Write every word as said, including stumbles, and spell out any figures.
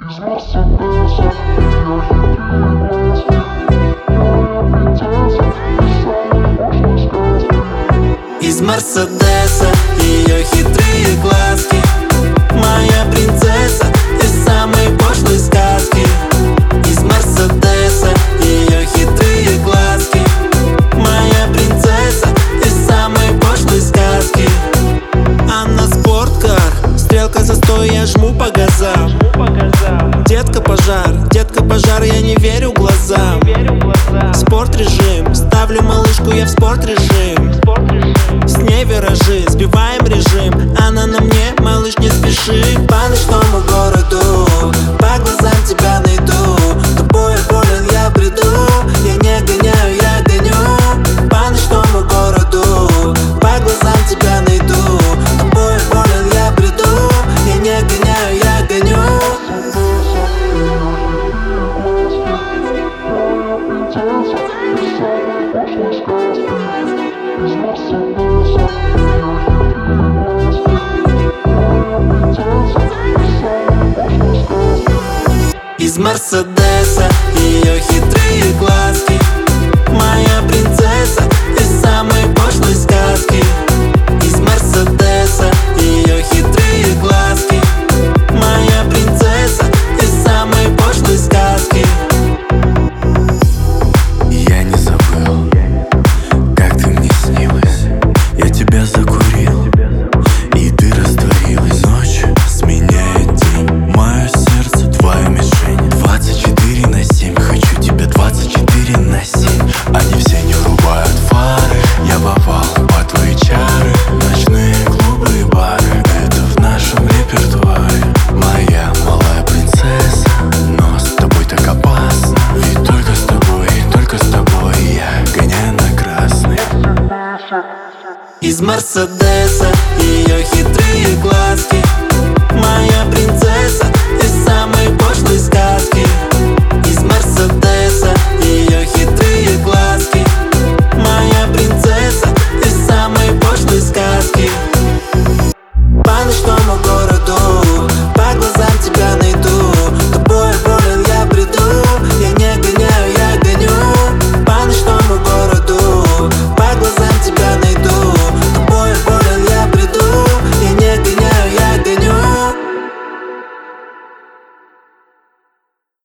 Из Мерседеса ее хитрые глазки, моя принцесса из самой пошлой сказки. Из Мерседеса ее хитрые глазки, моя принцесса из самой пошлой сказки. Из Мерседеса ее хитрые глазки, моя принцесса из самой пошлой сказки. Она спорткар, стрелка застой, я жму по газам. Детка пожар, детка пожар, я не верю глазам. Спорт режим, ставлю малышку я в спорт режим. С ней виражи, сбиваем режим. Она на мне, малыш, не спеши. По ночному городу, по глазам тебя найду. Тобой болен, я приду. Я не гоняю, я гоню. По ночному городу, по глазам тебя найду. Тобой болен, я приду. Я не гоняю, я гоню. Из Мерседеса ее хитрые глазки, моя принцесса из самой пошлой сказки. Из Мерседеса ее хитрые глазки, моя принцесса из самой пошлой сказки. Я не забыл, как ты мне снилась. Я тебя закурил, и ты растворилась. Ночь сменяет день, мое сердце твоя мишень. Двадцать четыре на семь, хочу тебя двадцать четыре на семь. Они все не врубают фары, я попал под твои чары. Ночные клубы и бары, это в нашем репертуаре. Моя малая принцесса, но с тобой так опасно. Ведь только с тобой, только с тобой я гоняю на красный. Из Мерседеса ее хитрые